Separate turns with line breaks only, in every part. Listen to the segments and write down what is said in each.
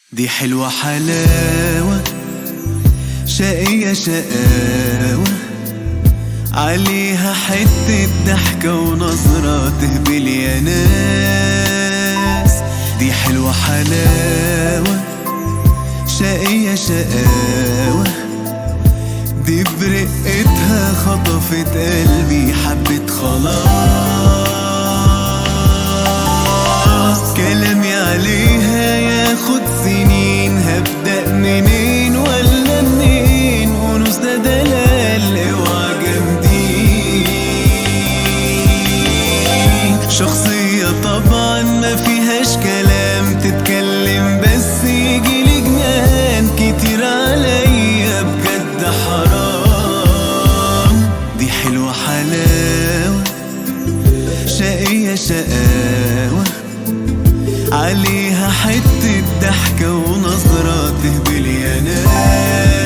دي حلوة حلاوة، شقية شقاوة، عليها حتة ضحكة ونظرة تهبل يا ناس. دي حلوة حلاوة، شقية شقاوة، دي برقتها خطفت قلبي حبت خلاص. كلامي عليها ياخد سنين، هبدأ منين ولا منين؟ ونص ده دلال اوعى جامدين. شخصية طبعا ما فيهاش كلام، تتكلم بس يجيلي جنان. كتير عليا بجد حرام. دي حلوة حلاوة، شقية شقاوة، عليها حتة ضحكة ونظرة تهبل يا ناس.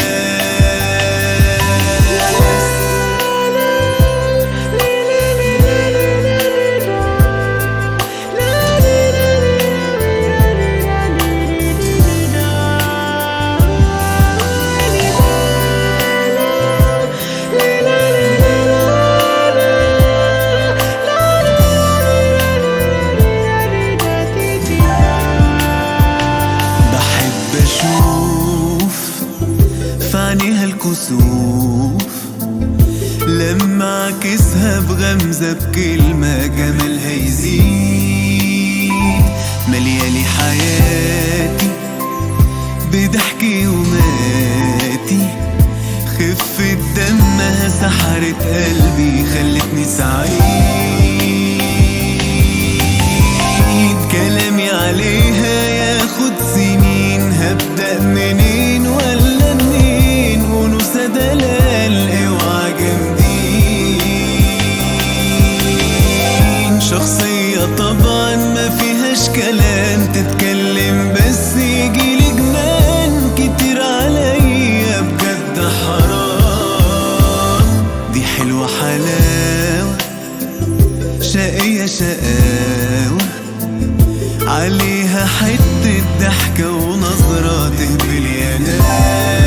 بشوف في عينيها الكسوف، لما عكسها بغمزة بكلمة جمالها يزيد. مليالي حياتي بضحكي وماتي، خفة دمها سحرت قلبي خلتني سعيد. كلامي عليها ياخد سنين، هبدأ منين ولا منين؟ ونص دلال اوعى جامدين. شخصية طبعا ما فيهاش كلام، تتكلم بس يجيلي جنان. كتير عليا بجد حرام. دي حلوة حلاوة، شقية شقاوة، عليها حتة ضحكة ونظرة تهبل يا ناس.